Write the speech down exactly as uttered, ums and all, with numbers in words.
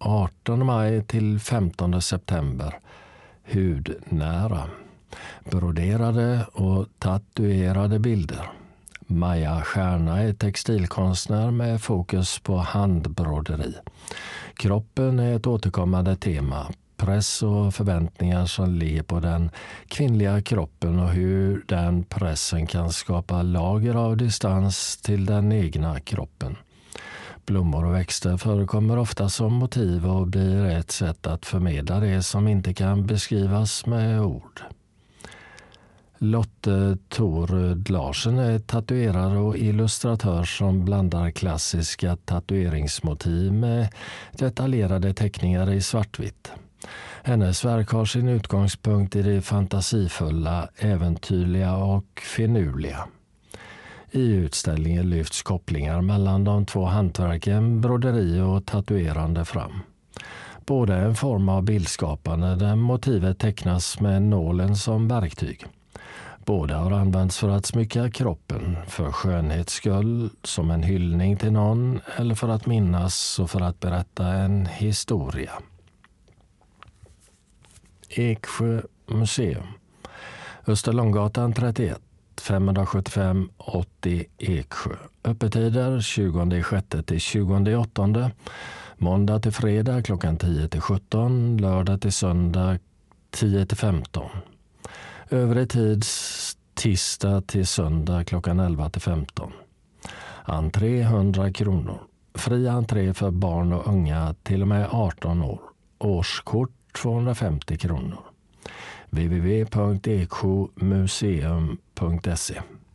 artonde maj till femtonde september. Hudnära. Broderade och tatuerade bilder. Maja Stjärna är textilkonstnär med fokus på handbroderi. Kroppen är ett återkommande tema. Press och förväntningar som ligger på den kvinnliga kroppen och hur den pressen kan skapa lager av distans till den egna kroppen. Blommor och växter förekommer ofta som motiv och blir ett sätt att förmedla det som inte kan beskrivas med ord. Lotte Torud Larsen är tatuerare och illustratör som blandar klassiska tatueringsmotiv med detaljerade teckningar i svartvitt. Hennes verk har sin utgångspunkt i det fantasifulla, äventyrliga och finurliga. I utställningen lyfts kopplingar mellan de två hantverken, broderi och tatuerande fram. Båda är en form av bildskapande där motivet tecknas med nålen som verktyg. Båda har använts för att smycka kroppen, för skönhets skull, som en hyllning till någon eller för att minnas och för att berätta en historia. Eksjö museum. Österlånggatan trettioett, femhundrasjuttiofem åttio Eksjö. Öppettider tjugonde sjätte till tjugonde åttonde. Måndag till fredag klockan tio till sjutton. Lördag till söndag tio till femton. Övrig tid tisdag till söndag klockan elva till femton. Entré hundra kronor. Fri entré för barn och unga till och med arton år. Årskort tvåhundrafemtio kronor. w w w punkt eksjömuseum punkt se